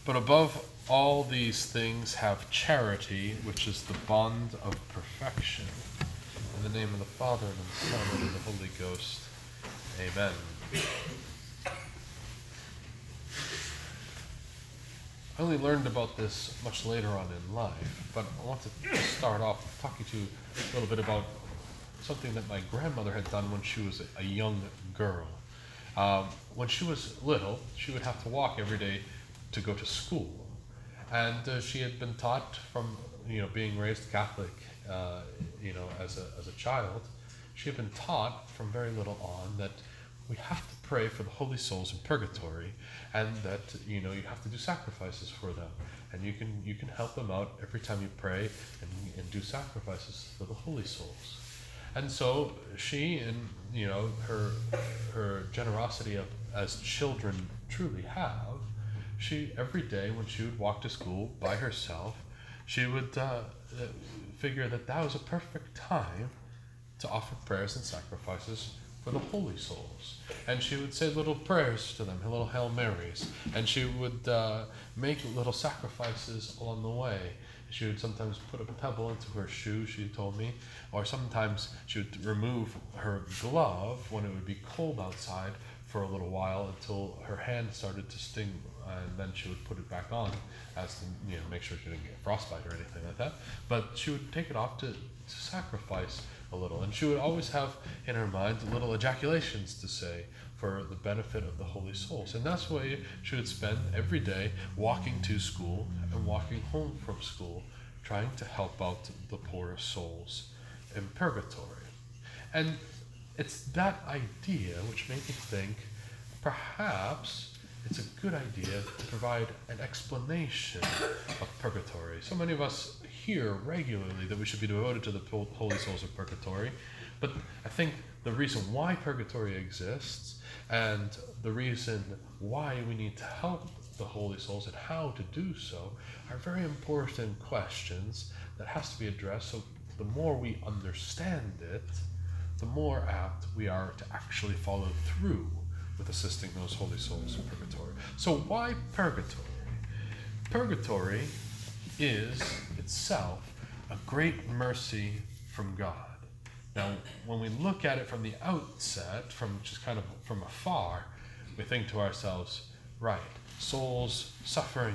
But above all these things have charity, which is the bond of perfection. In the name of the Father, and of the Son, and of the Holy Ghost. Amen. I only learned about this much later on in life, but I want to start off talking to you a little bit about something that my grandmother had done when she was a young girl. When she was little, she would have to walk every day to go to school. And she had been taught from, being raised Catholic, as a child, she had been taught from very little on that we have to pray for the holy souls in purgatory, and that you have to do sacrifices for them, and you can help them out every time you pray and do sacrifices for the holy souls. And so she, and her generosity as children truly have, she every day when she would walk to school by herself, she would figure that was a perfect time to offer prayers and sacrifices for the holy souls. And she would say little prayers to them, little Hail Marys, and she would make little sacrifices along the way. She would sometimes put a pebble into her shoe, she told me, or sometimes she would remove her glove when it would be cold outside for a little while until her hand started to sting, and then she would put it back on as to make sure she didn't get frostbite or anything like that. But she would take it off to sacrifice a little, and she would always have in her mind little ejaculations to say for the benefit of the holy souls. And that's why she would spend every day walking to school and walking home from school, trying to help out the poor souls in purgatory. And it's that idea which made me think perhaps it's a good idea to provide an explanation of purgatory. So many of us hear regularly that we should be devoted to the holy souls of purgatory, but I think the reason why purgatory exists and the reason why we need to help the holy souls and how to do so are very important questions that has to be addressed. So the more we understand it, the more apt we are to actually follow through with assisting those holy souls in purgatory. So why purgatory? Purgatory is itself a great mercy from God. Now, when we look at it from the outset, from just kind of from afar, we think to ourselves, right, souls suffering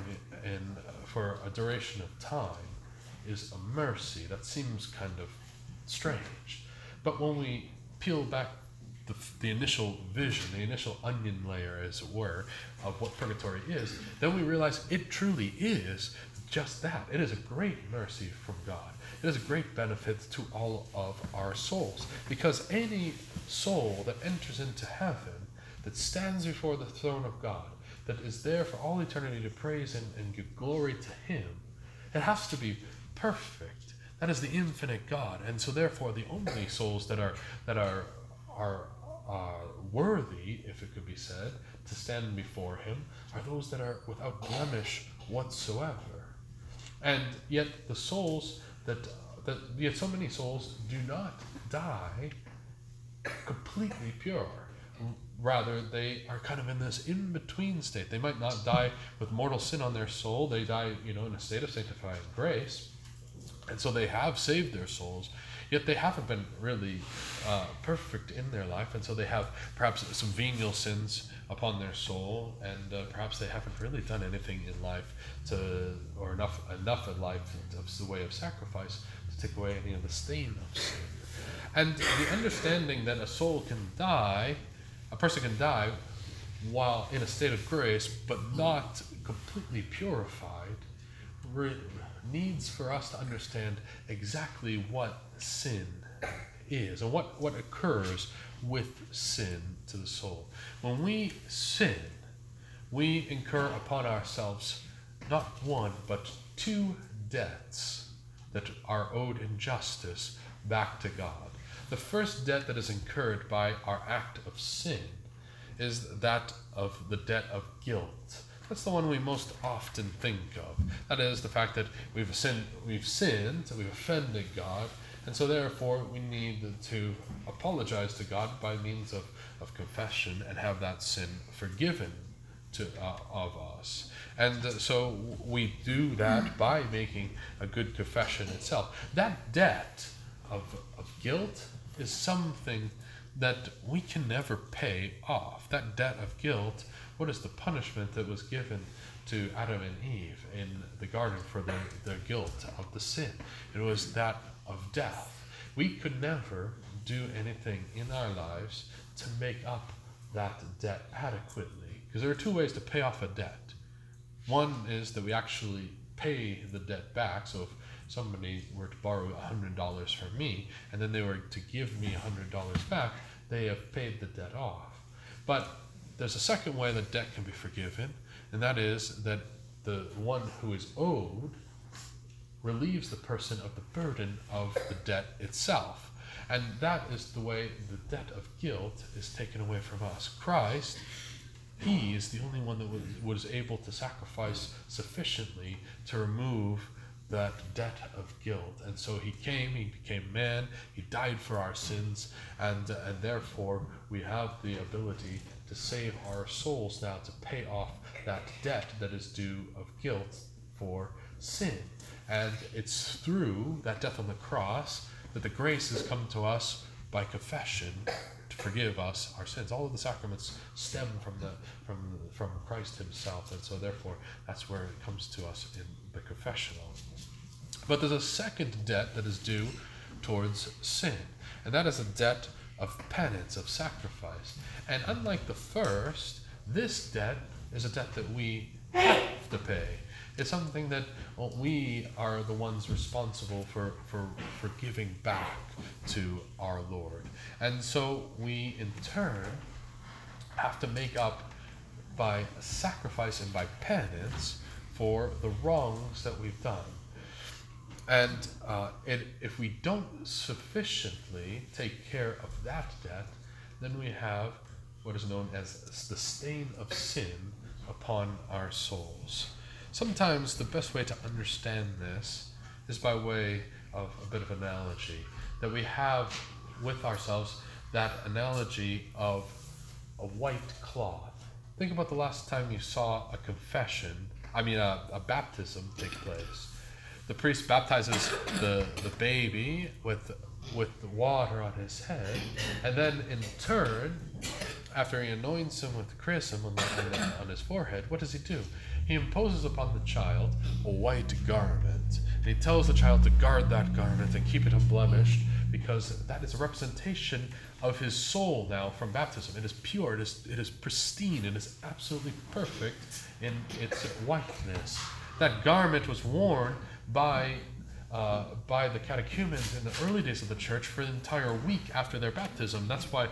for a duration of time is a mercy. That seems kind of strange. But when we peel back the initial vision, the initial onion layer, as it were, of what purgatory is, then we realize it truly is just that. It is a great mercy from God. It is a great benefit to all of our souls, because any soul that enters into heaven, that stands before the throne of God, that is there for all eternity to praise and give glory to Him, it has to be perfect. That is the infinite God, and so therefore the only souls that are worthy, if it could be said, to stand before Him are those that are without blemish whatsoever. And yet the souls yet so many souls do not die completely pure. Rather, they are kind of in this in-between state. They might not die with mortal sin on their soul. They die, in a state of sanctifying grace. And so they have saved their souls, yet they haven't been really perfect in their life. And so they have perhaps some venial sins upon their soul, and perhaps they haven't really done anything in life or enough in life of the way of sacrifice to take away any of the stain of sin. And the understanding that a person can die while in a state of grace, but not completely purified, needs for us to understand exactly what sin is and what occurs with sin to the soul. When we sin, we incur upon ourselves not one, but two debts that are owed in justice back to God. The first debt that is incurred by our act of sin is that of the debt of guilt. That's the one we most often think of. That is the fact that we've offended God, and so therefore we need to apologize to God by means of confession and have that sin forgiven of us. And so we do that by making a good confession itself. That debt of guilt is something that we can never pay off. That debt of guilt, what is the punishment that was given to Adam and Eve in the garden for their guilt of the sin? It was that of death. We could never do anything in our lives to make up that debt adequately, because there are two ways to pay off a debt. One is that we actually pay the debt back. So if somebody were to borrow $100 from me and then they were to give me $100 back, they have paid the debt off. But there's a second way that debt can be forgiven, and that is that the one who is owed relieves the person of the burden of the debt itself. And that is the way the debt of guilt is taken away from us. Christ, he is the only one that was able to sacrifice sufficiently to remove that debt of guilt. And so he came, he became man, he died for our sins, and therefore we have the ability to save our souls now, to pay off that debt that is due of guilt for sin. And it's through that death on the cross that the grace has come to us by confession to forgive us our sins. All of the sacraments stem from Christ himself, and so therefore that's where it comes to us in the confessional. But there's a second debt that is due towards sin, and that is a debt of penance, of sacrifice. And unlike the first, this debt is a debt that we have to pay. It's something that we are the ones responsible for giving back to our Lord. And so we, in turn, have to make up by sacrifice and by penance for the wrongs that we've done. And if we don't sufficiently take care of that debt, then we have what is known as the stain of sin upon our souls. Sometimes the best way to understand this is by way of a bit of analogy, that we have with ourselves that analogy of a white cloth. Think about the last time you saw a baptism take place. The priest baptizes the baby with the water on his head, and then in turn, after he anoints him with the chrism on his forehead, what does he do? He imposes upon the child a white garment, and he tells the child to guard that garment and keep it unblemished, because that is a representation of his soul now from baptism. It is pure, it is pristine, it is absolutely perfect in its whiteness. That garment was worn by the catechumens in the early days of the church for an entire week after their baptism. That's why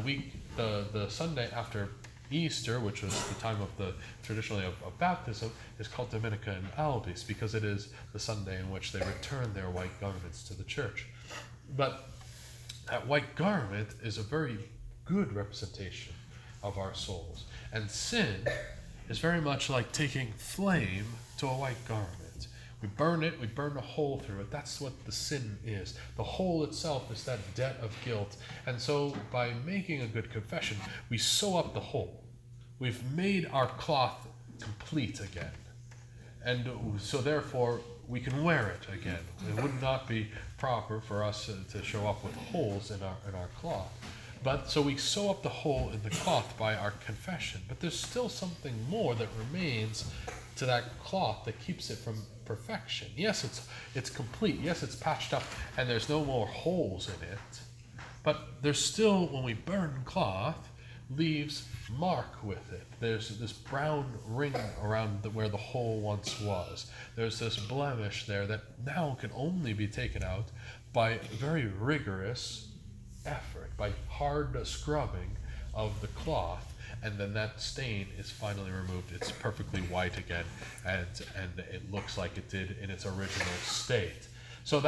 the Sunday after Easter, which was the time of traditionally of baptism, is called Dominica in Albis, because it is the Sunday in which they return their white garments to the church. But that white garment is a very good representation of our souls. And sin is very much like taking flame to a white garment. We burn it, we burn a hole through it. That's what the sin is. The hole itself is that debt of guilt. And so by making a good confession, we sew up the hole. We've made our cloth complete again. And so therefore, we can wear it again. It would not be proper for us to show up with holes in our cloth. But so we sew up the hole in the cloth by our confession. But there's still something more that remains to that cloth that keeps it from perfection. Yes, it's complete. Yes, it's patched up, and there's no more holes in it. But there's still, when we burn cloth, leaves mark with it. There's this brown ring around where the hole once was. There's this blemish there that now can only be taken out by very rigorous effort, by hard scrubbing of the cloth, and then that stain is finally removed. It's perfectly white again, and it looks like it did in its original state. So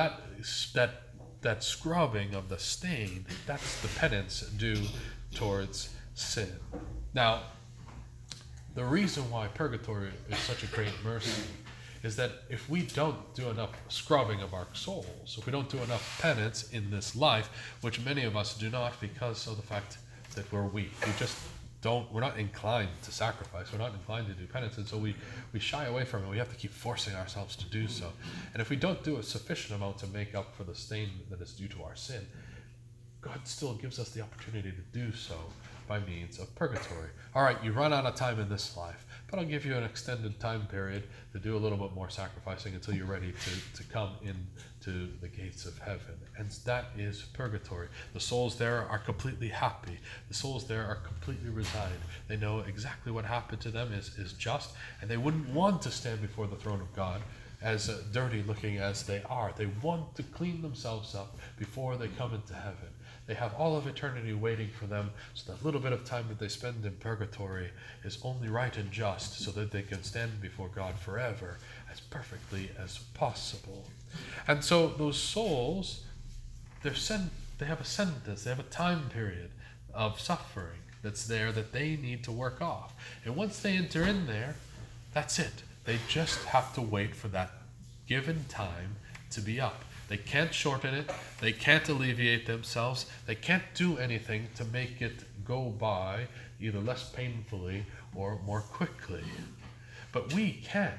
that scrubbing of the stain, that's the penance due towards sin. Now, the reason why purgatory is such a great mercy is that if we don't do enough scrubbing of our souls, if we don't do enough penance in this life, which many of us do not because of the fact that we're weak, we just we're not inclined to sacrifice, we're not inclined to do penance, and so we shy away from it. We have to keep forcing ourselves to do so. And if we don't do a sufficient amount to make up for the stain that is due to our sin, God still gives us the opportunity to do so by means of purgatory. All right, you run out of time in this life, but I'll give you an extended time period to do a little bit more sacrificing until you're ready to come into the gates of heaven. And that is purgatory. The souls there are completely happy. The souls there are completely resigned. They know exactly what happened to them is just, and they wouldn't want to stand before the throne of God as dirty looking as they are. They want to clean themselves up before they come into heaven. They have all of eternity waiting for them, so that little bit of time that they spend in purgatory is only right and just, so that they can stand before God forever as perfectly as possible. And so those souls, they have a sentence, they have a time period of suffering that's there that they need to work off. And once they enter in there, that's it. They just have to wait for that given time to be up. They can't shorten it. They can't alleviate themselves. They can't do anything to make it go by either less painfully or more quickly. But we can.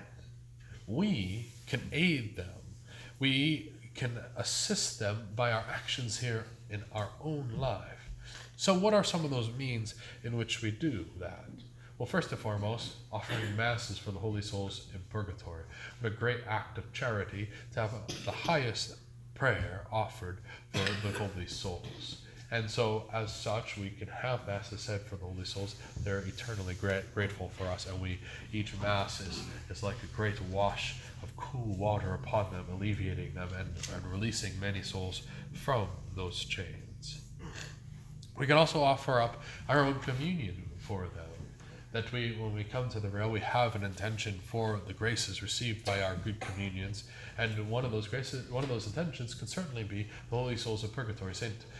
We can aid them. We can assist them by our actions here in our own life. So what are some of those means in which we do that? Well, first and foremost, offering masses for the holy souls in purgatory. What a great act of charity to have the highest prayer offered for the holy souls. And so, as such, we can have masses said for the holy souls. They're eternally grateful for us, and each mass is like a great wash of cool water upon them, alleviating them and releasing many souls from those chains. We can also offer up our own communion for them. That when we come to the rail, we have an intention for the graces received by our good communions, and one of those intentions can certainly be the holy souls of purgatory.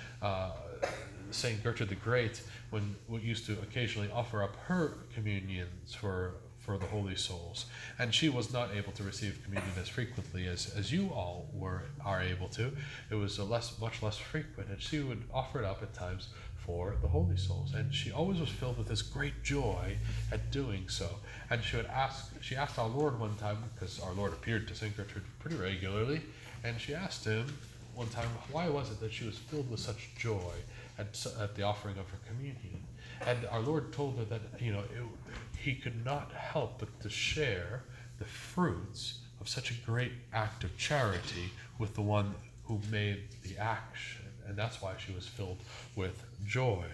Saint Gertrude the Great, used to occasionally offer up her communions for the holy souls, and she was not able to receive communion as frequently as you all are able to. It was much less frequent, and she would offer it up at times for the holy souls, and she always was filled with this great joy at doing so. And she asked our Lord one time, because our Lord appeared to Saint Gertrude pretty regularly, and she asked him one time, why was it that she was filled with such joy at the offering of her communion? And our Lord told her that he could not help but to share the fruits of such a great act of charity with the one who made the action. And that's why she was filled with joy.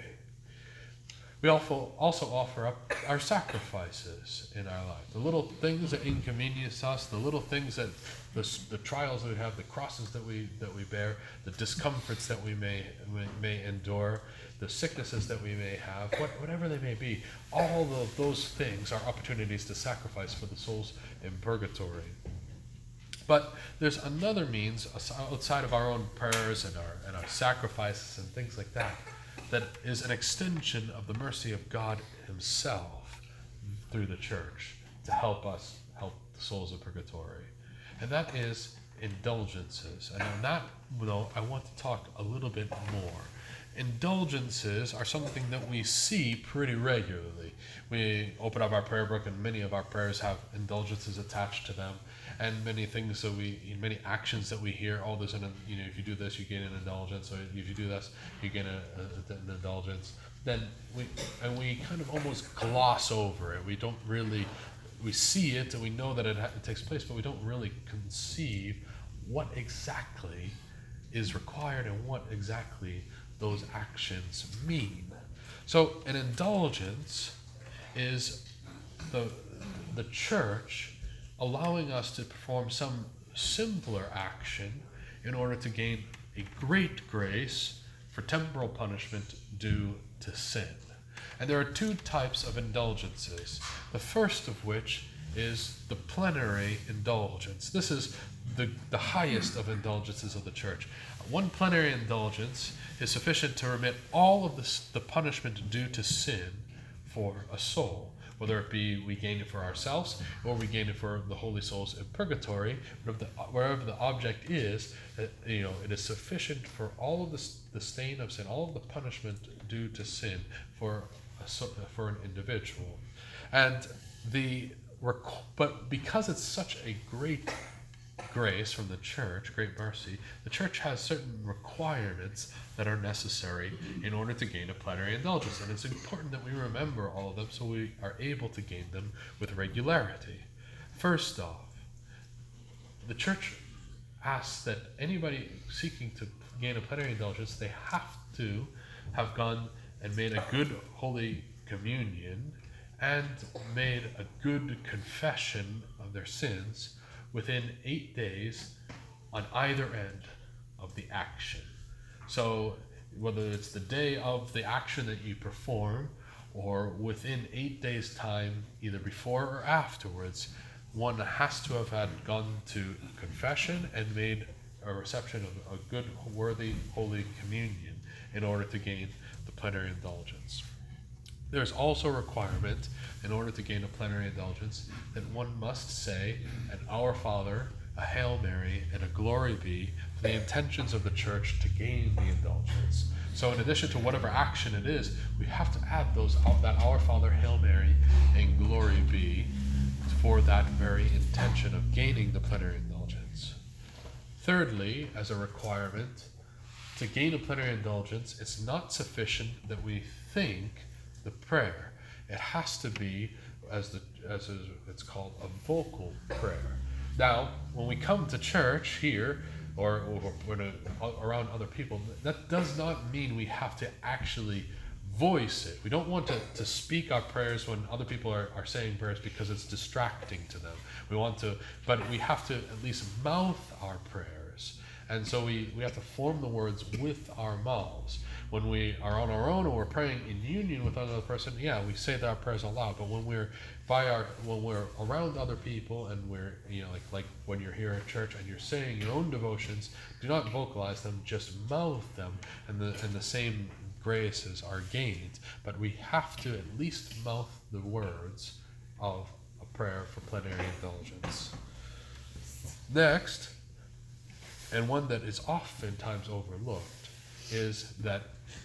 We also offer up our sacrifices in our life. The little things that inconvenience us, the little things that the trials that we have, the crosses that we bear, the discomforts that we may endure, the sicknesses that we may have, whatever they may be, all of those things are opportunities to sacrifice for the souls in purgatory. But there's another means outside of our own prayers and our sacrifices and things like that is an extension of the mercy of God himself through the church to help us help the souls of purgatory. And that is indulgences. And on that, I want to talk a little bit more. Indulgences are something that we see pretty regularly. We open up our prayer book, and many of our prayers have indulgences attached to them. And many things many actions that we hear, if you do this, you gain an indulgence, or if you do this, you gain an indulgence. Then we kind of almost gloss over it. We see it and we know that it takes place, but we don't really conceive what exactly is required and what exactly those actions mean. So an indulgence is the church allowing us to perform some simpler action in order to gain a great grace for temporal punishment due to sin. And there are two types of indulgences. The first of which is the plenary indulgence. This is the highest of indulgences of the church. One plenary indulgence is sufficient to remit all of the punishment due to sin for a soul. Whether it be we gain it for ourselves or we gain it for the holy souls in purgatory, wherever the object is, it is sufficient for all of the stain of sin, all of the punishment due to sin for for an individual. And but because it's such a great grace from the church, great mercy, the church has certain requirements that are necessary in order to gain a plenary indulgence. And it's important that we remember all of them so we are able to gain them with regularity. First off, the church asks that anybody seeking to gain a plenary indulgence, they have to have gone and made a good Holy Communion and made a good confession of their sins within 8 days on either end of the action. So whether it's the day of the action that you perform or within 8 days' time, either before or afterwards, one has to have had gone to confession and made a reception of a good, worthy, Holy Communion in order to gain the plenary indulgence. There's also a requirement in order to gain a plenary indulgence that one must say an Our Father, a Hail Mary, and a Glory Be for the intentions of the church to gain the indulgence. So in addition to whatever action it is, we have to add that Our Father, Hail Mary, and Glory Be for that very intention of gaining the plenary indulgence. Thirdly, as a requirement, to gain a plenary indulgence, it's not sufficient that we think the prayer. It has to be, as it's called, a vocal prayer. Now, when we come to church here, or around other people, that does not mean we have to actually voice it. We don't want to speak our prayers when other people are saying prayers because it's distracting to them. But we have to at least mouth our prayers. And so we have to form the words with our mouths. When we are on our own or we're praying in union with another person, yeah, we say our prayers aloud. But when we're around other people and we're, like when you're here at church and you're saying your own devotions, do not vocalize them, just mouth them, and the same graces are gained. But we have to at least mouth the words of a prayer for plenary indulgence. Next, and one that is oftentimes overlooked, is that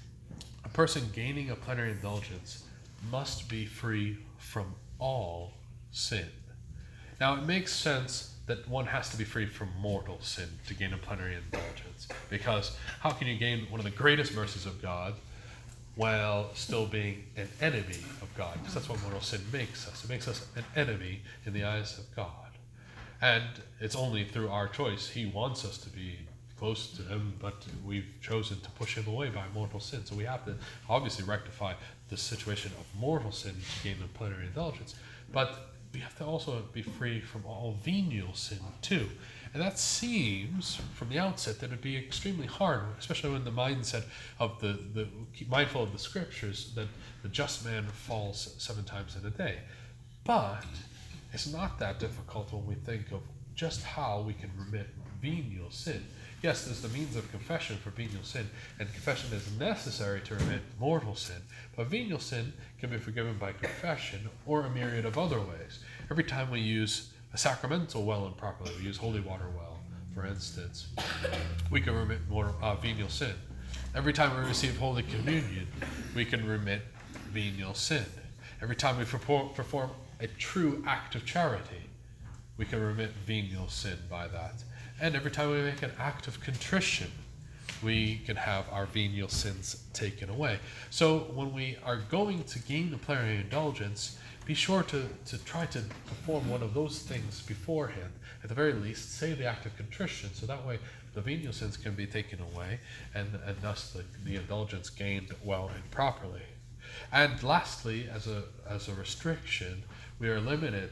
a person gaining a plenary indulgence must be free from all sin. Now, it makes sense that one has to be free from mortal sin to gain a plenary indulgence, because how can you gain one of the greatest mercies of God while still being an enemy of God? Because that's what mortal sin makes us. It makes us an enemy in the eyes of God. And it's only through our choice. He wants us to be close to him, but we've chosen to push him away by mortal sin. So we have to obviously rectify the situation of mortal sin to gain the plenary indulgence. But we have to also be free from all venial sin too. And that seems, from the outset, that it'd be extremely hard, especially when the mindset of the mindful of the scriptures, that the just man falls 7 times in a day. But it's not that difficult when we think of just how we can remit venial sin. Yes, there's the means of confession for venial sin, and confession is necessary to remit mortal sin. But venial sin can be forgiven by confession or a myriad of other ways. Every time we use a sacramental well improperly, we use holy water well, for instance, we can remit venial sin. Every time we receive Holy Communion, we can remit venial sin. Every time we perform a true act of charity, we can remit venial sin by that. And every time we make an act of contrition, we can have our venial sins taken away. So when we are going to gain the plenary indulgence, be sure to try to perform one of those things beforehand. At the very least, say the act of contrition, so that way the venial sins can be taken away, and thus the indulgence gained well and properly. And lastly, as a restriction, we are limited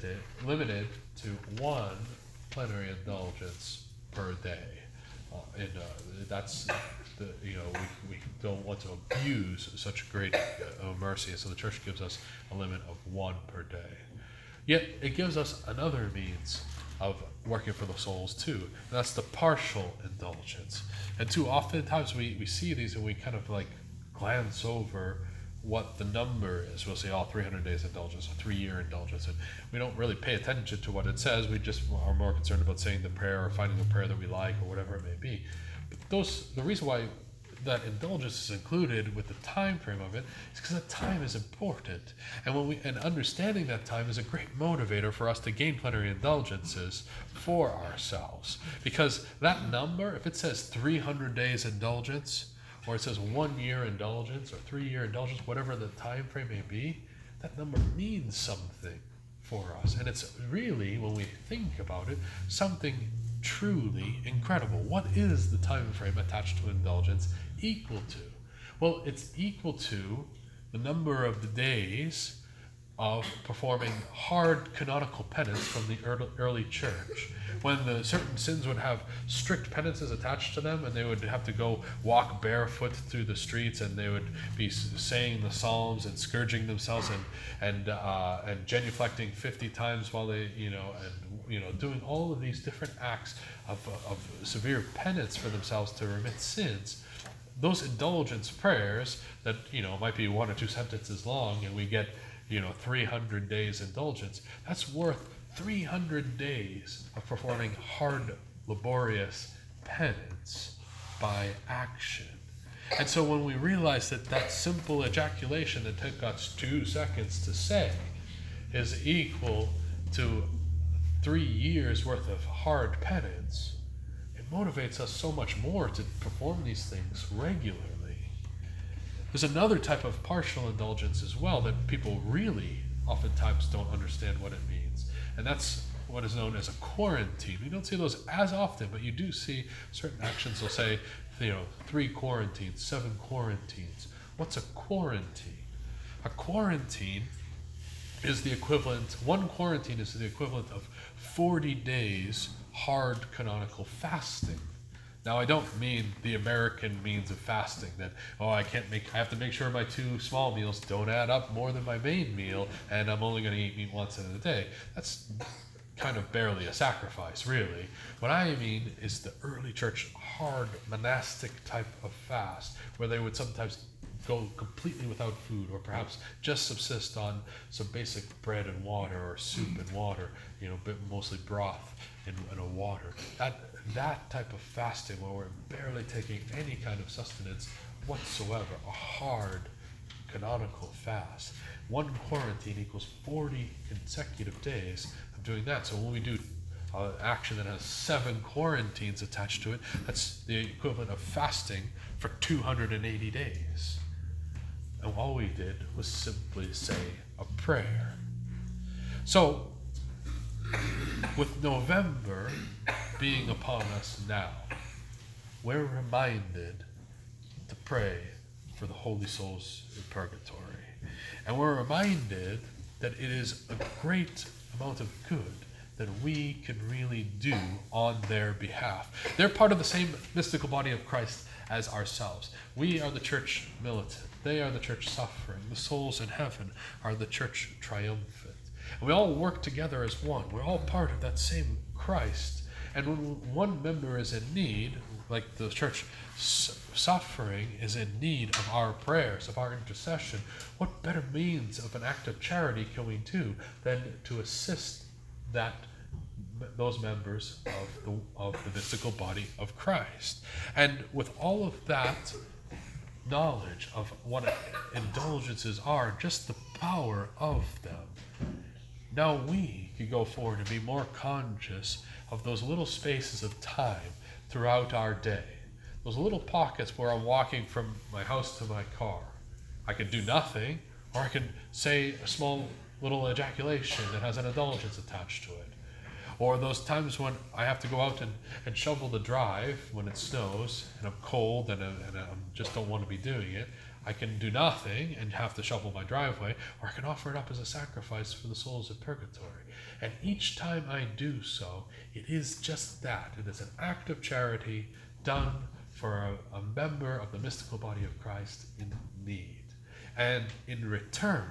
to 1 plenary indulgence per day. That's we don't want to abuse such great mercy, so the church gives us a limit of 1 per day. Yet it gives us another means of working for the souls too, and that's the partial indulgence. And too oftentimes we see these and we kind of like glance over what the number is. We'll say, 300 days indulgence, a 3-year indulgence, and we don't really pay attention to what it says. We just are more concerned about saying the prayer or finding a prayer that we like or whatever it may be. But the reason why that indulgence is included with the time frame of it is because that time is important. And understanding that time is a great motivator for us to gain plenary indulgences for ourselves. Because that number, if it says 300 days indulgence, or it says 1 year indulgence, or 3-year indulgence, whatever the time frame may be, that number means something for us. And it's really, when we think about it, something truly incredible. What is the time frame attached to indulgence equal to? Well, it's equal to the number of the days of performing hard canonical penance from the early church, when the certain sins would have strict penances attached to them, and they would have to go walk barefoot through the streets, and they would be saying the psalms and scourging themselves and genuflecting 50 times while they doing all of these different acts of severe penance for themselves to remit sins. Those indulgence prayers that might be 1 or 2 sentences long, and we get 300 days indulgence, that's worth 300 days of performing hard, laborious penance by action. And so when we realize that simple ejaculation that took us 2 seconds to say is equal to 3 years worth of hard penance, it motivates us so much more to perform these things regularly. There's another type of partial indulgence as well that people really oftentimes don't understand what it means. And that's what is known as a quarantine. We don't see those as often, but you do see certain actions. They'll say, 3 quarantines, 7 quarantines. What's a quarantine? A quarantine is the equivalent, 1 quarantine is the equivalent of 40 days hard canonical fasting. Now, I don't mean the American means of fasting, that, I have to make sure my 2 small meals don't add up more than my main meal, and I'm only going to eat meat once in a day. That's kind of barely a sacrifice, really. What I mean is the early church hard monastic type of fast, where they would sometimes go completely without food, or perhaps just subsist on some basic bread and water, or soup and water, mostly broth and a water. That type of fasting, where we're barely taking any kind of sustenance whatsoever, a hard canonical fast. 1 quarantine equals 40 consecutive days of doing that. So when we do action that has 7 quarantines attached to it, that's the equivalent of fasting for 280 days. And all we did was simply say a prayer. So, with November being upon us now, we're reminded to pray for the holy souls in purgatory. And we're reminded that it is a great amount of good that we can really do on their behalf. They're part of the same mystical body of Christ as ourselves. We are the church militant. They are the church suffering. The souls in heaven are the church triumphant. And we all work together as one. We're all part of that same Christ. And when one member is in need, like the church suffering is in need of our prayers, of our intercession, what better means of an act of charity can we do than to assist those members of the mystical body of Christ? And with all of that knowledge of what indulgences are, just the power of them, now we can go forward and be more conscious of those little spaces of time throughout our day, those little pockets where I'm walking from my house to my car. I can do nothing, or I can say a small little ejaculation that has an indulgence attached to it. Or those times when I have to go out and shovel the drive when it snows and I'm cold and I just don't want to be doing it. I can do nothing and have to shovel my driveway, or I can offer it up as a sacrifice for the souls of purgatory. And each time I do so, it is just that. It is an act of charity done for a member of the mystical body of Christ in need. And in return,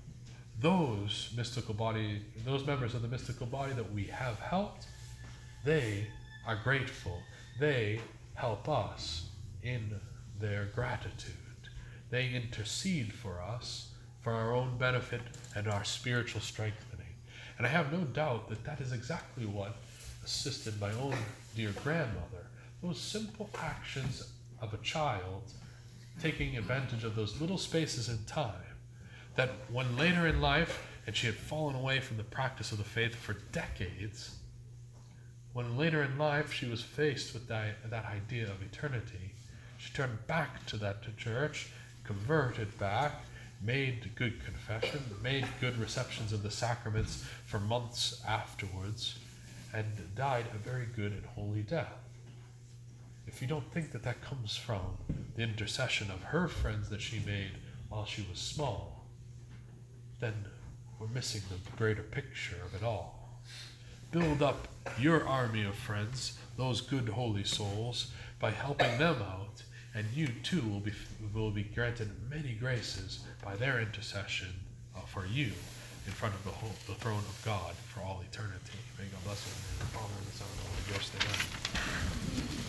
those members of the mystical body that we have helped, they are grateful. They help us in their gratitude. They intercede for us for our own benefit and our spiritual strengthening. And I have no doubt that is exactly what assisted my own dear grandmother. Those simple actions of a child taking advantage of those little spaces in time, that when later in life, and she had fallen away from the practice of the faith for decades, when later in life she was faced with that idea of eternity, she turned back to that church, converted back, made good confession, made good receptions of the sacraments for months afterwards, and died a very good and holy death. If you don't think that that comes from the intercession of her friends that she made while she was small, then we're missing the greater picture of it all. Build up your army of friends, those good holy souls, by helping them out, and you too will be granted many graces by their intercession for you in front of the throne of God for all eternity. May God bless you in the name of the Father, and the Son, and the Holy Ghost. Amen.